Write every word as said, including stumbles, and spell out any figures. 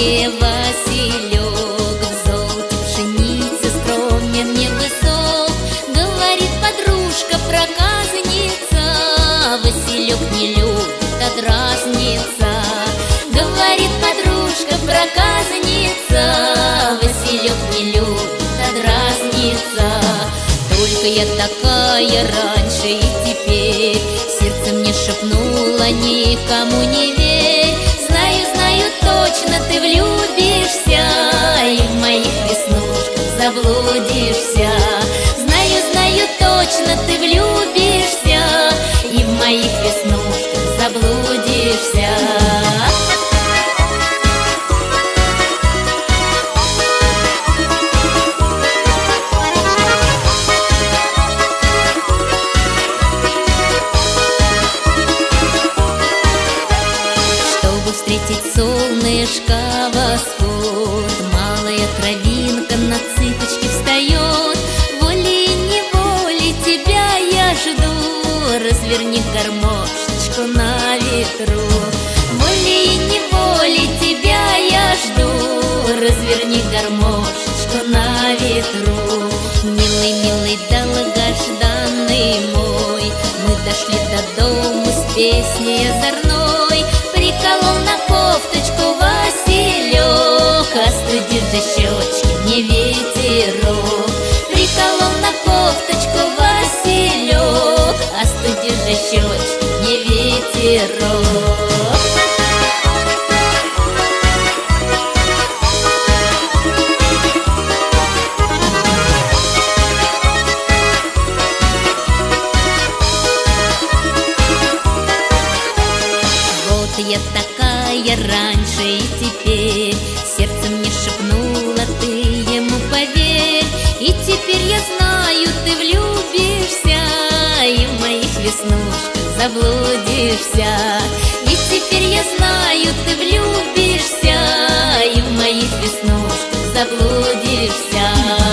мне Василек, в золоте пшеницы скромен, невысок. Говорит подружка проказница, Василек не любит отразниться. Говорит подружка проказница, Василек не любит отразниться. Только я такая раньше и теперь, сердце мне шепнуло: никому не верь. Знаю, знаю точно, ты влюбишься и в моих веснушках заблудишься. Знаю, знаю точно, ты влюбишься и в моих веснушках заблудишься. Встретить солнышко восход, малая травинка на цыпочки встает. Волей-неволей тебя я жду, разверни гармошечку на ветру. Волей-неволей тебя я жду, разверни гармошечку на ветру. Милый, милый, долгожданный мой, мы дошли до дома с песней озорной. Приколол на кофточку Василек, остудит же щечки мне ветерок. Приколол на кофточку Василек, остудит же щечки мне ветерок. Я такая раньше и теперь, сердце мне шепнуло: ты ему поверь. И теперь я знаю, ты влюбишься и в моих веснушках заблудишься. И теперь я знаю, ты влюбишься и в моих веснушках заблудишься.